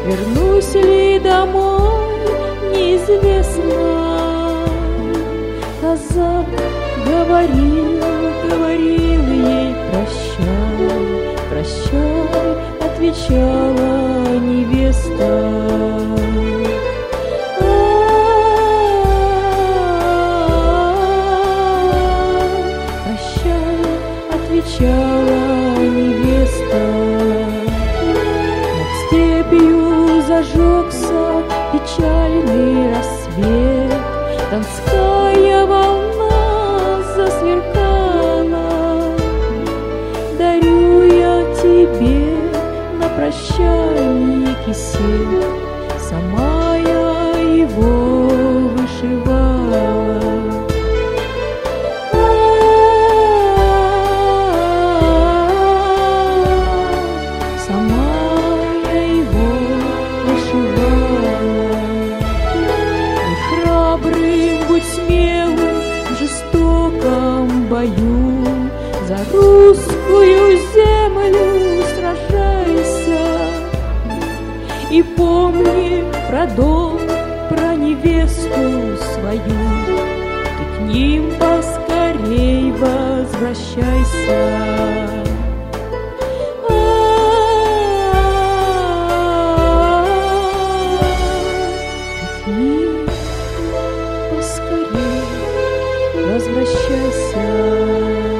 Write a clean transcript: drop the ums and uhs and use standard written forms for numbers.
вернусь ли домой, неизвестно. Казак говорил ей прощай, прощай, отвечала невеста. Прощай, отвечала невеста. Над степью зажегся печальный рассвет, Донская волна засверкала. Дарю я тебе на прощание кисет, сама я его вышивала. Сама я его вышивала. Будь храбрым, будь смелым в жестоком бою, за русскую землю сражайся. И помни про дом, про невесту свою, ты к ним поскорей возвращайся. Ты к ним поскорей возвращайся.